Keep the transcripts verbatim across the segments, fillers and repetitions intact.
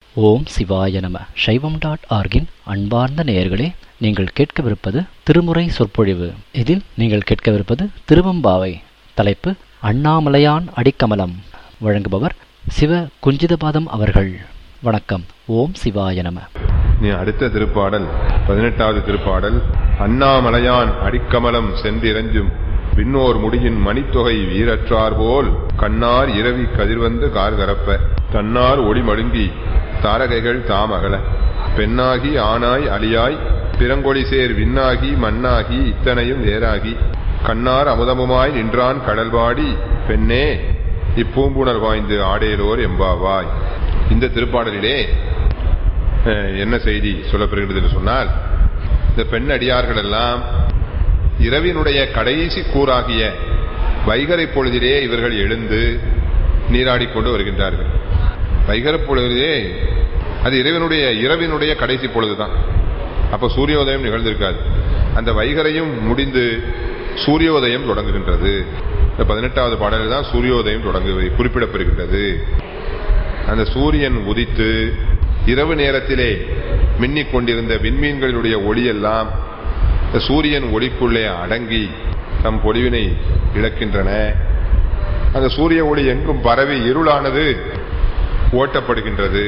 ஓம் சிவாய நம. சைவம் டாட் ஆர்கின் அன்பார்ந்த நேயர்களே, நீங்கள் கேட்கவிருப்பது திருமுறை சொற்பொழிவு. இதில் நீங்கள் கேட்கவிருப்பது திருவம்பாவை. தலைப்பு அண்ணாமலையான் அடிக்கமலம். வழங்குபவர் சிவ குஞ்சிதபாதம் அவர்கள். வணக்கம். ஓம் சிவாய நம. அடுத்த திருப்பாடல் பதினெட்டாவது திருப்பாடல். அண்ணாமலையான் அடிக்கமலம் சென்றிரஞ்சும் விண்ணோர் முடியின் மணித்தொகை வீரற்றார் போல் கண்ணார் இரவி கதிர்வந்து கார்கரப்ப தன்னார் ஒளி மழுங்கி தாரகைகள் தாமகல பெண்ணாகி ஆனாய் அலியாய் பிறங்கொழி சேர் விண்ணாகி மண்ணாகி இத்தனையும் வேறாகி கண்ணார் அமுதமுமாய் நின்றான் கடல்வாடி பெண்ணே இப்பூம்புணர் வாய்ந்து ஆடேலோர் எம்பாவாய். இந்த திருப்பாடலிலே என்ன செய்தி சொல்லப்படுகிறது என்று சொன்னால், இந்த பெண் அடியார்கள் எல்லாம் இரவினுடைய கடைசி கூறாகிய வைகரை பொழுதிலே இவர்கள் எழுந்து நீராடிக்கொண்டு வருகின்றார்கள். வைகரை பொழுதிலே அது இரவினுடைய இரவினுடைய கடைசி பொழுதுதான். அப்ப சூரியோதயம் நிகழ்ந்திருக்காது. அந்த வைகரையும் முடிந்து சூரியோதயம் தொடங்குகின்றது. இந்த பதினெட்டாவது பாடலில் தான் சூரியோதயம் தொடங்கு குறிப்பிடப்படுகின்றது. அந்த சூரியன் உதித்து இரவு நேரத்திலே மின்னிக் கொண்டிருந்த விண்மீன்களுடைய ஒளியெல்லாம் இந்த சூரியன் ஒளிக்குள்ளே அடங்கி தம் பொலிவினை இழக்கின்றன. அந்த சூரிய ஒளி எங்கும் பரவி இருளானது ஓட்டப்படுகின்றது.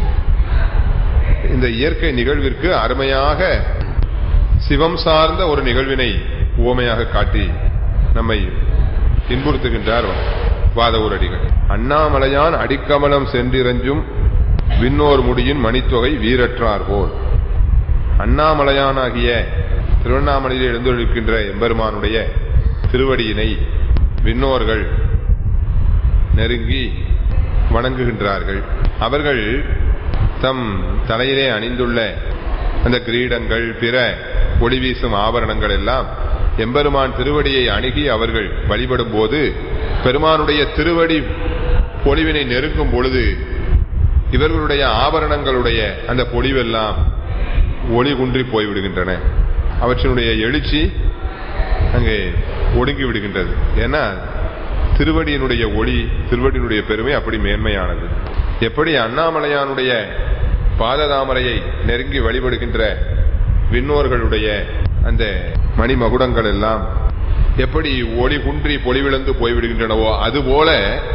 இந்த இயற்கை நிகழ்விற்கு அருமையாக சிவம் சார்ந்த ஒரு நிகழ்வினை உவமையாக காட்டி நம்மை இன்புறுத்துகின்றார் வாதவூரடிகள். அண்ணாமலையான் அடிக்கமலம் சென்றிரஞ்சும் விண்ணோர் முடியின் மணித்தொகை வீரற்றார் போல். அண்ணாமலையானாகிய திருவண்ணாமலையில் எழுந்தொழிக்கின்ற எம்பெருமானுடைய திருவடியினை விண்ணோர்கள் நெருங்கி வணங்குகின்றார்கள். அவர்கள் தம் தலையிலே அணிந்துள்ள அந்த கிரீடங்கள் பிற ஒளி வீசும் ஆபரணங்கள் எல்லாம் எம்பெருமான் திருவடியை அணுகி அவர்கள் வழிபடும் போது பெருமானுடைய திருவடி பொலிவினை நெருங்கும் பொழுது இவர்களுடைய ஆபரணங்களுடைய அந்த பொலிவெல்லாம் ஒளி குன்றி போய்விடுகின்றன. அவற்றினுடைய எழுச்சி அங்கே ஒடுங்கி விடுகின்றது. ஏன்னா திருவடியினுடைய ஒளி, திருவடியினுடைய பெருமை அப்படி மேன்மையானது. எப்படி அண்ணாமலையானுடைய பாததாமரையை நெருங்கி வழிபடுகின்ற விண்ணோர்களுடைய அந்த மணிமகுடங்கள் எல்லாம் எப்படி ஒளி குன்றி பொலிவிழந்து போய்விடுகின்றனவோ அதுபோல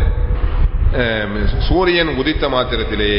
சூரியன் உதித்த மாத்திரத்திலே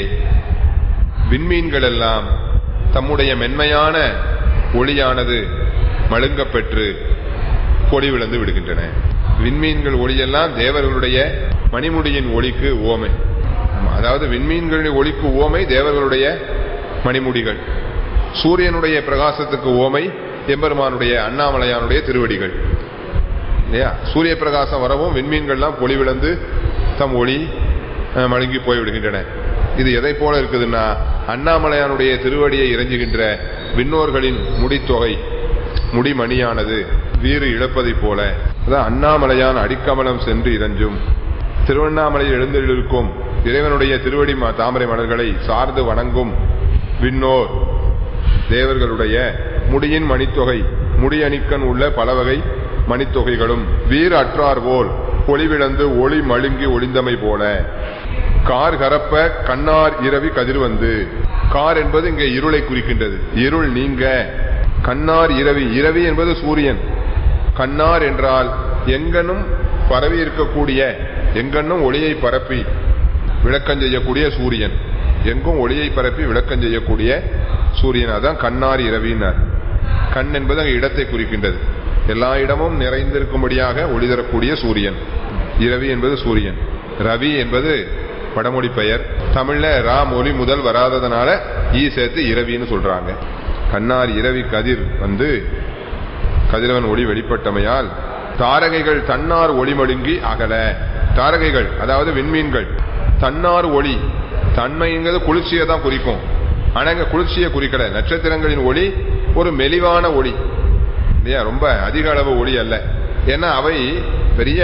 விண்மீன்கள் எல்லாம் தம்முடைய மென்மையான ஒளியானது மழுங்க பெற்று பொலிவிழந்து விடுகின்றன. விண்மீன்கள் ஒளியெல்லாம் தேவர்களுடைய மணிமுடியின் ஒளிக்கு ஓமை. அதாவது விண்மீன்களுடைய ஒளிக்கு ஓமை தேவர்களுடைய மணிமுடிகள். சூரியனுடைய பிரகாசத்துக்கு ஓமை எம்பெருமானுடைய அண்ணாமலையானுடைய திருவடிகள். இல்லையா? சூரிய பிரகாசம் வரவும் விண்மீன்கள்லாம் பொலிவிழந்து தம் ஒளி மழுங்கி போய்விடுகின்றன. இது எதை போல இருக்குதுன்னா, அண்ணாமலையானுடைய திருவடியை இறைஞ்சுகின்ற விண்ணோர்களின் முடித்தொகை முடிமணியானது வீறு இழப்பதை போல. அதான் அண்ணாமலையான் அடிக்கமலம் சென்று இறைஞ்சும். திருவண்ணாமலையில் எழுந்திருக்கும் இறைவனுடைய திருவடி தாமரை மலர்களை சார்ந்து வணங்கும் விண்ணோர் தேவர்களுடைய முடியின் மணித்தொகை முடியணிக்கன் உள்ள பலவகை மணித்தொகைகளும் வீர் அற்றார் போல் பொலிவிழந்து ஒளி மழுங்கி ஒளிந்தமை போல. கார் கரப்ப கண்ணார் இரவி கதிர்வந்து. கார் என்பது இங்கே இருளை குறிக்கின்றது. இருள் நீங்க கண்ணார் இரவி. இரவி என்பது சூரியன். கண்ணார் என்றால் எங்கனும் பரவி இருக்கக்கூடிய, எங்கன்னும் ஒளியை பரப்பி விளக்கம் செய்யக்கூடிய சூரியன். எங்கும் ஒளியை பரப்பி விளக்கம் செய்யக்கூடிய சூரியன். அதான் கண்ணார் இரவினார். கண் என்பது அங்கே இடத்தை குறிக்கின்றது. எல்லா இடமும் நிறைந்திருக்கும்படியாக ஒளி தரக்கூடிய சூரியன். இரவி என்பது சூரியன். ரவி என்பது வடமொழி பெயர். தமிழ்ல ரா மொழி முதல் வராததுனால ஈ சேர்த்து இரவின்னு சொல்றாங்க. கண்ணார் இரவி கதிர் வந்து கதிரவன் ஒளி வெளிப்பட்டமையால் தாரகைகள் தன்னார் ஒளி மழுங்கி அகல. தாரகைகள் அதாவது விண்மீன்கள். தன்னார் ஒளி, தன்மைங்கிறது குளிர்ச்சியை தான் குறிக்கும். ஆனா இங்க குளிர்ச்சியை குறிக்கல. நட்சத்திரங்களின் ஒளி ஒரு மெலிவான ஒளி இல்லையா, ரொம்ப அதிக அளவு ஒளி அல்ல. ஏன்னா அவை பெரிய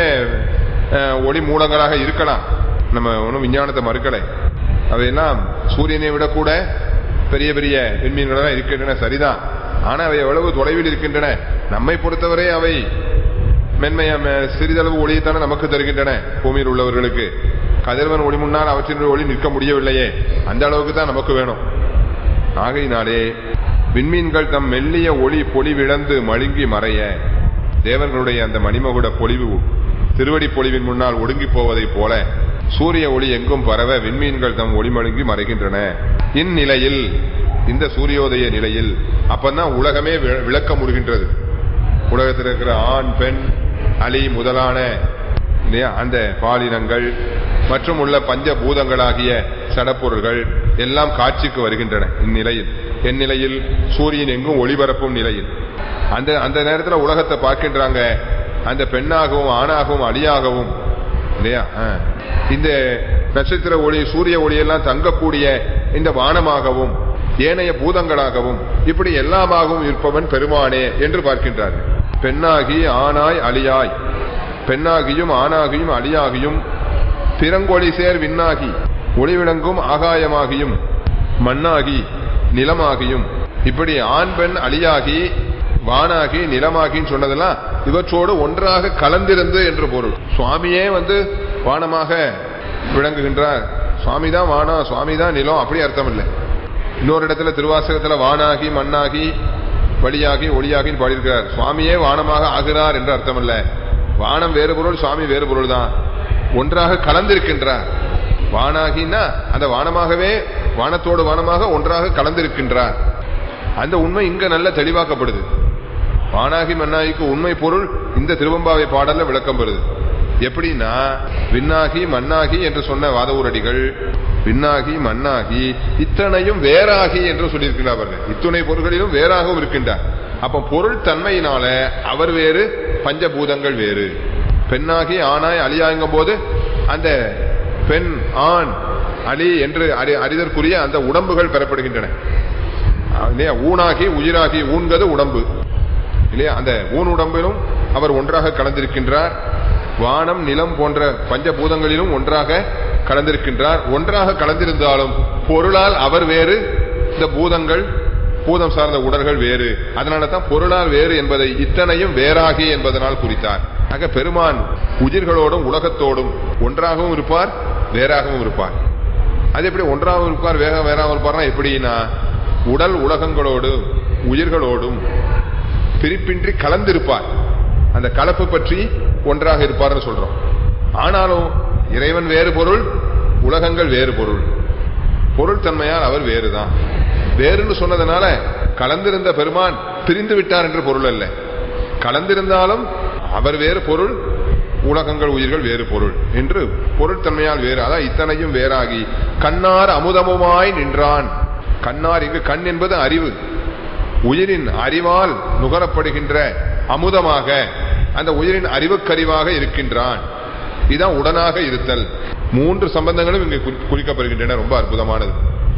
ஒளி மூலங்களாக இருக்கலாம். நம்ம ஒன்றும் விஞ்ஞானத்தை மறுக்கலை. அவையெல்லாம் சூரியனை விட கூட பெரிய பெரிய விண்மீன்கள் இருக்கின்றன, சரிதான். ஆனா அவை எவ்வளவு தொலைவில் இருக்கின்றன. நம்மை பொறுத்தவரை அவை மென்மைய சிறிதளவு ஒளியைத்தானே நமக்கு தருகின்றன பூமியில் உள்ளவர்களுக்கு. கதிரவன் ஒளி முன்னால் அவற்றினுடைய ஒளி நிற்க முடியவில்லையே, அந்த அளவுக்கு தான் நமக்கு வேணும். ஆகையினாலே விண்மீன்கள் தம் மெல்லிய ஒளி பொலிவிழந்து மழுங்கி மறைய, தேவர்களுடைய அந்த மணிமகுட பொலிவு திருவடி பொலிவின் முன்னால் ஒடுங்கி போவதைப் போல சூரிய ஒளி எங்கும் பரவ விண்மீன்கள் தம் ஒளி மழுங்கி மறைகின்றன. இந்நிலையில், இந்த சூரியோதய நிலையில் அப்பதான் உலகமே விளக்க முடிகின்றது. உலகத்தில் இருக்கிற ஆண் பெண் அலி முதலான அந்த பாலினங்கள் மற்றும் உள்ள பஞ்சபூதங்களாகிய சடப்பொருள்கள் எல்லாம் காட்சிக்கு வருகின்றன. இந்நிலையில், என் நிலையில் சூரியன் எங்கும் ஒளிபரப்பும் நிலையில் அந்த அந்த நேரத்தில் உலகத்தை பார்க்கின்றாங்க. அந்த பெண்ணாகவும் ஆணாகவும் அலியாகவும் இல்லையா, இந்த நட்சத்திர ஒளி சூரிய ஒளியெல்லாம் தங்கக்கூடிய இந்த வானமாகவும் ஏனைய பூதங்களாகவும் இப்படி எல்லாமாகவும் இருப்பவன் பெருமானே என்று பார்க்கின்றார்கள். பெண்ணாகி ஆனாய் அலியாய், பெண்ணாகியும் ஆணாகியும் அலியாகியும் பிறங்கொழி சேர் விண்ணாகி ஒளிவிளங்கும் ஆகாயமாகியும் மண்ணாகி நிலமாகியும், இப்படி ஆண் பெண் அலியாகி வானாகி நிலமாகின்னு சொன்னதெல்லாம் இவற்றோடு ஒன்றாக கலந்திருந்து என்று பொருள். சுவாமியே வந்து வானமாக விளங்குகின்றார். சுவாமி தான் வானா, சுவாமி தான் நிலம், அப்படி அர்த்தம் இல்லை. இன்னொரு இடத்துல திருவாசகத்துல வானாகி மண்ணாகி வழியாகி ஒளியாகின்னு பாடியிருக்கிறார். சுவாமியே வானமாக ஆகிறார் என்று அர்த்தம் இல்லை. வானம் வேறு பொருள், சுவாமி வேறு பொருள் தான், ஒன்றாக கலந்திருக்கின்றார். வானாகின்னா அந்த வானமாகவே வானத்தோடு வானமாக ஒன்றாக கலந்திருக்கின்றார். அந்த உண்மை இங்க நல்ல தெளிவாக்கப்படுது. வானாகி மண்ணாகிக்கு உண்மை பொருள் இந்த திருவம்பாவை பாடல்ல விளக்கம் பெறுது. எப்படின்னா, விண்ணாகி மண்ணாகி என்று சொன்ன வாதவூரடிகள் விண்ணாகி மண்ணாகி இத்தனையும் வேறாகி என்று சொல்லியிருக்கிறார். அவர்கள் இத்துணை பொருள்களிலும் வேறாகவும் இருக்கின்றார். அப்ப பொருள் தன்மையினால அவர் வேறு, பஞ்சபூதங்கள் வேறு. பெண்ணாகி ஆனாய் அலியாங்கும் போது அந்த பெண் ஆண் அலி என்று அறிதற்குரிய அந்த உடம்புகள் பெறப்படுகின்றன. ஊனாகி உயிராகி, ஊன்கிறது உடம்பு இல்லையா, அந்த ஊன் உடம்பிலும் அவர் ஒன்றாக கலந்திருக்கின்றார். வானம் நிலம் போன்ற பஞ்சபூதங்களிலும் ஒன்றாக கலந்திருக்கின்றார். ஒன்றாக கலந்திருந்தாலும் பொருளால் அவர் வேறு, இந்த பூதங்கள் பூதம் சார்ந்த உடல்கள் வேறு. அதனால தான் பொருளால் வேறு என்பதை இத்தனையும் வேறாகி என்பதனால் குறித்தார். ஆக பெருமான் உயிர்களோடும் உலகத்தோடும் ஒன்றாகவும் இருப்பார், வேறாகவும் இருப்பார். அது எப்படி ஒன்றாகவும் இருப்பார் வேக வேறாகவும் இருப்பார்னா எப்படின்னா, உடல் உலகங்களோடு உயிர்களோடும் பிரிப்பின்றி கலந்திருப்பார். அந்த கலப்பு பற்றி ஒன்றாக இருப்பார்னு சொல்றோம். ஆனாலும் இறைவன் வேறு பொருள், உலகங்கள் வேறு பொருள். பொருள் தன்மையால் அவர் வேறுதான். வேறுன்னு சொன்னதுனால கலந்திருந்த பெருமான் பிரிந்து விட்டார் என்று பொருள் அல்ல. கலந்திருந்தாலும் அவர் வேறு பொருள், உலகங்கள் உயிர்கள் வேறு பொருள் என்று பொருள் தன்மையால் வேறு. அதான் இத்தனையும் வேறாகி கண்ணார் அமுதமுமாய் நின்றான். கண்ணார் இங்கு கண் என்பது அறிவு. உயிரின் அறிவால் நுகரப்படுகின்ற அமுதமாக அந்த உயிரின் அறிவுக்கறிவாக இருக்கின்றான். இதுதான் உடனாக இருத்தல். மூன்று சம்பந்தங்களும் இங்கு குறிக்கப்படுகின்றன. ரொம்ப அற்புதமானது.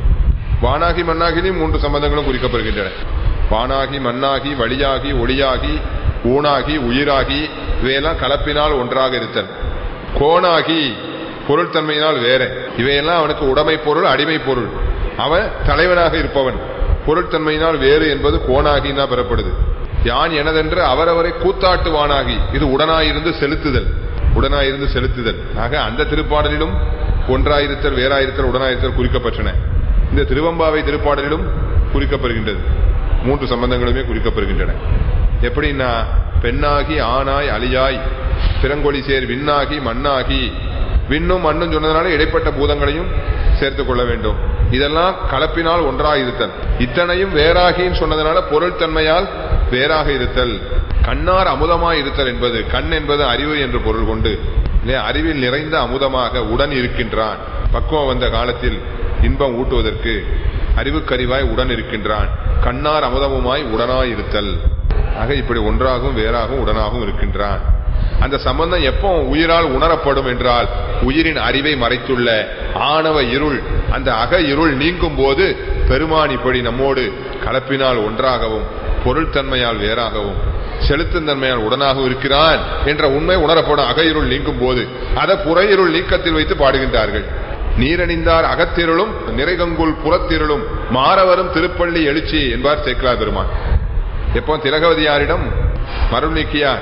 வானாகி மண்ணாகிலையும் மூன்று சம்பந்தங்களும் குறிக்கப்படுகின்றன. வானாகி மண்ணாகி வழியாகி ஒளியாகி ஊனாகி உயிராகி இவையெல்லாம் கலப்பினால் ஒன்றாக இருத்தல். கோணாகி பொருள் தன்மையினால் வேற. இவையெல்லாம் அவனுக்கு உடைமை பொருள், அடிமை பொருள். அவன் தலைவனாக இருப்பவன். பொருள் தன்மையினால் வேறு என்பது கோணாகினா பெறப்படுது. யான் எனதென்று அவரவரை கூத்தாட்டுவானாகி, இது உடனாயிருந்து செலுத்துதல், உடனாயிருந்து செலுத்துதல். ஆக அந்த திருப்பாடலிலும் ஒன்றாயிருத்தல் வேறாயிருத்தல் உடனாயிருத்தல் குறிக்கப்பட்டன. இந்த திருவம்பாவை திருப்பாடலிலும் குறிக்கப்படுகின்றது. மூன்று சம்பந்தங்களுமே குறிக்கப்படுகின்றன. எப்படின்னா, பெண்ணாகி ஆனாய் அலியாய் பிறங்கொழி சேர் விண்ணாகி மண்ணாகி, விண்ணும் மண்ணும் சொன்னதுனால இடைப்பட்ட பூதங்களையும் சேர்த்துக் கொள்ள வேண்டும். இதெல்லாம் கலப்பினால் ஒன்றாக இருத்தல். இத்தனையும் வேறாகின்னு சொன்னதுனால பொருள் தன்மையால் வேறாக இருத்தல். கண்ணார் அமுதமாய் இருத்தல் என்பது, கண் என்பது அறிவு என்று பொருள் கொண்டு அறிவில் நிறைந்த அமுதமாக உடன் இருக்கின்றான். பக்குவம் வந்த காலத்தில் இன்பம் ஊட்டுவதற்கு அறிவுக்கறிவாய் உடன் இருக்கின்றான். கண்ணார் அமுதமுமாய் உடனாய் இருத்தல். ஆக இப்படி ஒன்றாகவும் வேறாகவும் உடனாகவும் இருக்கின்றான். அந்த சம்பந்தம் எப்போ உயிரால் உணரப்படும் என்றால், உயிரின் அறிவை மறைத்துள்ள ஆணவ இருள், அந்த அக இருள் நீங்கும் போது பெருமான் இப்படி நம்மோடு கலப்பினால் ஒன்றாகவும் பொருள் தன்மையால் வேறாகவும் செலுத்தும் தன்மையால் உடனாகவும் இருக்கிறான் என்ற உண்மை உணரப்படும். அக இருள் நீங்கும் போது அதை புற இருள் நீக்கத்தில் வைத்து பாடுகின்றார்கள். நீரணிந்தார் அகத்திருளும் நிறைகங்குல் புறத்திருளும் மாறவரும் திருப்பள்ளி எழுச்சி என்பார் சேக்கிழார் பெருமான். எப்போ திலகவதியாரிடம் மருள் நீக்கியார்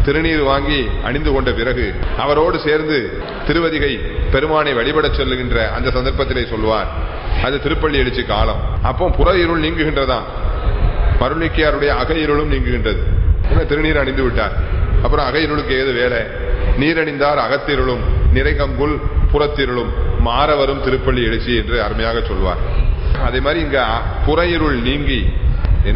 திருநீர் வாங்கி அணிந்து கொண்ட பிறகு அவரோடு சேர்ந்து திருவதிகை பெருமானை வழிபடச் சொல்லுகின்ற அந்த சந்தர்ப்பத்திலே சொல்வார், அது திருப்பள்ளி எழுச்சி காலம். அப்போ புற இருள் நீங்குகின்றதான், மருளிக்கையாருடைய அக இருளும் நீங்குகின்றது. திருநீர் அணிந்து விட்டார், அப்புறம் அக இருளுக்கு ஏது வேலை? நீரணிந்தார் அகத்திருளும் நிறைகங்குல் புறத்திருளும் மாறவரும் திருப்பள்ளி எழுச்சி என்று அருமையாக சொல்வார். அதே மாதிரி இங்க புற இருள் நீங்கி என்ன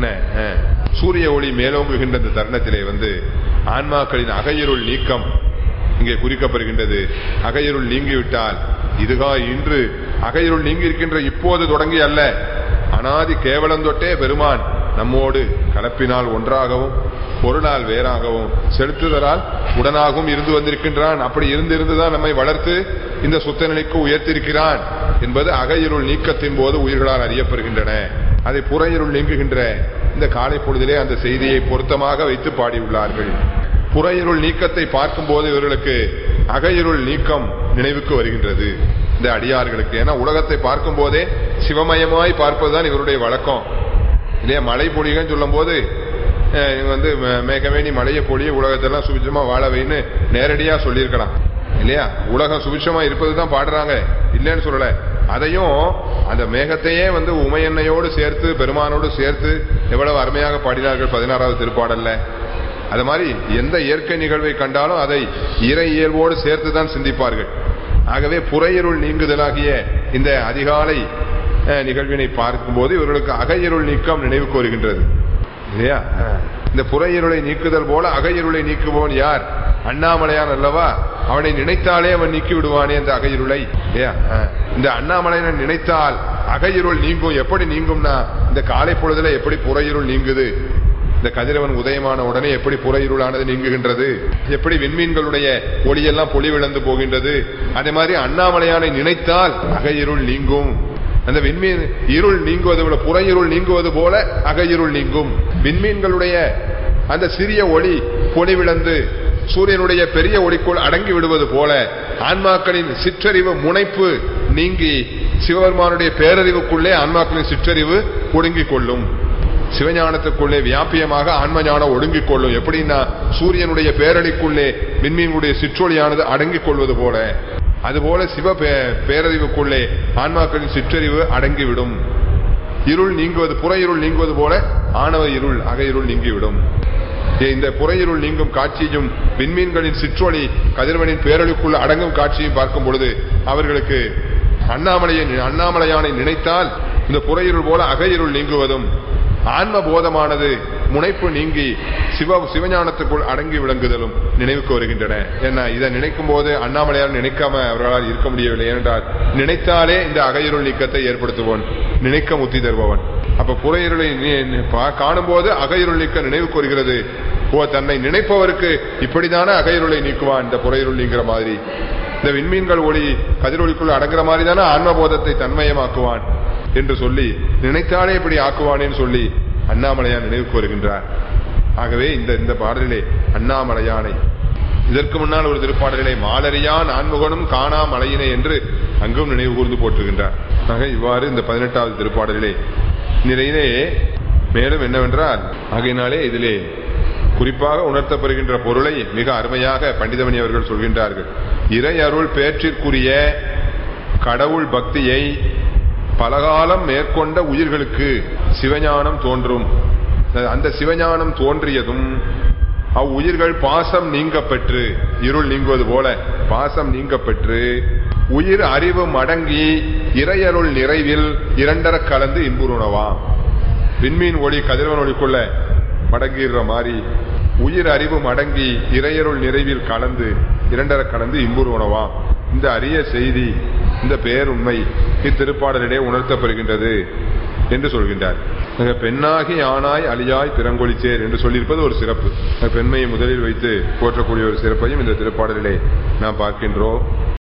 சூரிய ஒளி மேலோங்குகின்ற இந்த தருணத்திலே வந்து ஆன்மாக்களின் அகையிருள் நீக்கம் இங்கே குறிக்கப்படுகின்றது. அகையிருள் நீங்கிவிட்டால் இதுகா இன்று அகையிருள் நீங்கி இருக்கின்ற இப்போது தொடங்கி அல்ல, அனாதி கேவலம் தொட்டே பெருமான் நம்மோடு கலப்பினால் ஒன்றாகவும் பொருளால் வேறாகவும் செலுத்துதலால் உடனாகவும் இருந்து வந்திருக்கின்றான். அப்படி இருந்து இருந்துதான் நம்மை வளர்த்து இந்த சுத்த நிலைக்கு உயர்த்திருக்கிறான் என்பது அகையிருள் நீக்கத்தின் போது உயிர்களால் அறியப்படுகின்றன. அதை புறையிருள் நீங்குகின்ற இந்த காலை பொழுதிலே அந்த செய்தியை பொருத்தமாக வைத்து பாடியுள்ளார்கள். புறையிருள் நீக்கத்தை பார்க்கும் போது இவர்களுக்கு அகையிருள் நீக்கம் நினைவுக்கு வருகின்றது இந்த அடியார்களுக்கு. ஏன்னா உலகத்தை பார்க்கும் போதே சிவமயமாய் பார்ப்பதுதான் இவருடைய வழக்கம் இல்லையா? மழை பொழிகன்னு சொல்லும் போது இவங்க வந்து மேகவேணி மழையை பொழிய உலகத்தெல்லாம் சுபிட்சமா வாழ வைன்னு நேரடியா சொல்லியிருக்கலாம் இல்லையா? உலகம் சுபிட்சமா இருப்பதுதான் பாடுறாங்க, இல்லைன்னு சொல்லல. அதையும் அந்த மேகத்தையே வந்து உமையன்னையோடு சேர்த்து பெருமானோடு சேர்த்து எவ்வளவு அருமையாக பாடினார்கள் பதினாறாவது திருப்பாடல்ல. அது மாதிரி எந்த இயற்கை நிகழ்வை கண்டாலும் அதை இறை இயல்போடு சேர்த்துதான் சிந்திப்பார்கள். ஆகவே புறையிருள் நீங்குதலாகிய இந்த அதிகாலை நிகழ்வினை பார்க்கும்போது இவர்களுக்கு அகையிருள் நீக்கம் நினைவுக்கு வருகின்றது இல்லையா? இந்த புறையிருளை நீக்குதல் போல அகையிருளை நீக்குவோன் யார்? அண்ணாமலையான் அல்லவா? அவனை நினைத்தாலே அவன் நீக்கி விடுவானே அந்த அகையிருளை இல்லையா? இந்த அண்ணாமலையனை நினைத்தால் அகையிருள் நீங்கும். எப்படி நீங்கும்னா இந்த காலை பொழுதுல எப்படி புறையிருள் நீங்குது, இந்த கதிரவன் உதயமான உடனே எப்படி புறையிருளானது நீங்குகின்றது, எப்படி விண்மீன்களுடைய ஒளியெல்லாம் பொலிவிழந்து போகின்றது, அதே மாதிரி அண்ணாமலையானை நினைத்தால் அகையிருள் நீங்கும். அந்த விண்மீன் இருள் நீங்குவது போல புறையிருள் நீங்குவது போல அகையிருள் நீங்கும். விண்மீன்களுடைய அந்த சிறிய ஒளி பொலிவிழந்து சூரியனுடைய பெரிய ஒளிக்குள் அடங்கி விடுவது போல ஆன்மாக்களின் சிற்றறிவு முனைப்பு நீங்கி சிவபெருமானுடைய பேரறிவுக்குள்ளே ஆன்மாக்களின் சிற்றறிவு ஒடுங்கிக் கொள்ளும். சிவஞானத்துக்குள்ளே வியாபியமாக ஆன்ம ஞானம் ஒடுங்கிக் கொள்ளும். எப்படின்னா சூரியனுடைய பேரழிக்குள்ளே விண்மீனுடைய சிற்றொளியானது அடங்கிக் கொள்வது போல, அதுபோல சிவ பேரறிவுக்குள்ளே ஆன்மாக்களின் சிற்றறிவு அடங்கிவிடும். இருள் நீங்குவது புறையிருள் நீங்குவது போல ஆணவ இருள் அகையிருள் நீங்கிவிடும். இந்த புறையிருள் நீங்கும் காட்சியும் விண்மீன்களின் சிற்றொளி கதிரவனின் பேரழிக்குள் அடங்கும் காட்சியும் பார்க்கும் பொழுது அவர்களுக்கு அண்ணாமலையை அண்ணாமலையானை நினைத்தால் இந்த புறையிருள் போல அகையிருள் நீங்குவதும் ஆன்ம போதமானது முனைப்பு நீங்கி சிவ சிவஞானத்துக்குள் அடங்கி விளங்குதலும் நினைவுக்கு வருகின்றன. ஏன்னா இதை நினைக்கும் போது அண்ணாமலையார் நினைக்காம அவர்களால் இருக்க முடியவில்லை. ஏனென்றால் நினைத்தாலே இந்த அகையிருள் நீக்கத்தை ஏற்படுத்துவோன், நினைக்க முத்தி தருபவன். அப்ப புறையிருளை காணும் போது அகையிருள் நீக்க நினைவுக்கு வருகிறது. ஓ, தன்னை நினைப்பவருக்கு இப்படித்தானே அகையிருளை நீக்குவான் இந்த புறையிருள் நீங்கிற மாதிரி. இந்த விண்மீன்கள் ஒளி கதிரொலிக்குள் அடங்குற மாதிரி தானே ஆன்மபோதத்தை தன்மயமாக்குவான் என்று சொல்லி நினைத்தாலே இப்படி ஆக்குவானேன்னு சொல்லி அண்ணாமலையான் நினைவுக்கு வருகின்றார். ஆகவே இந்த இந்த பாடலிலே அண்ணாமலையானை இதற்கு முன்னால் ஒரு திருப்பாடலிலே மாலரியான் ஆன்முகனும் காணா மலையினை என்று அங்கும் நினைவு கூர்ந்து போற்றுகின்றார். ஆக இவ்வாறு இந்த பதினெட்டாவது திருப்பாடலிலே நிறைய மேலும் என்னவென்றால் ஆகையினாலே இதிலே குறிப்பாக உணர்த்தப்படுகின்ற பொருளை மிக அருமையாக பண்டிதமணி அவர்கள் சொல்கின்றார்கள். இறை அருள் பேற்றிற்குரிய கடவுள் பக்தியை பலகாலம் மேற்கொண்ட உயிர்களுக்கு சிவஞானம் தோன்றும். அந்த சிவஞானம் தோன்றியதும் அவ்வுயிர்கள் பாசம் நீங்க பெற்று இருள் நீங்குவது போல பாசம் நீங்க பெற்று உயிர் அறிவு மடங்கி இறையருள் நிறைவில் இரண்டர கலந்து இன்புறுணவாம். விண்மீன் ஒளி கதிரவன் ஒளிக்குள்ள மடங்கிற மாதிரி உயிர் அறிவு மடங்கி இறையருள் நிறைவில் கலந்து இரண்டர கலந்து இன்புறுணவாம். இந்த அரிய செய்தி, இந்த பேருண்மை இத்திருப்பாடலிடையே உணர்த்தப்படுகின்றது என்று சொல்கின்றார். பெண்ணாகி ஆனாய் அழியாய் பிறங்கொழிச்சேர் என்று சொல்லியிருப்பது ஒரு சிறப்பு. பெண்மையை முதலில் வைத்து போற்றக்கூடிய ஒரு சிறப்பையும் இந்த திருப்பாடலிலே நாம் பார்க்கின்றோம்.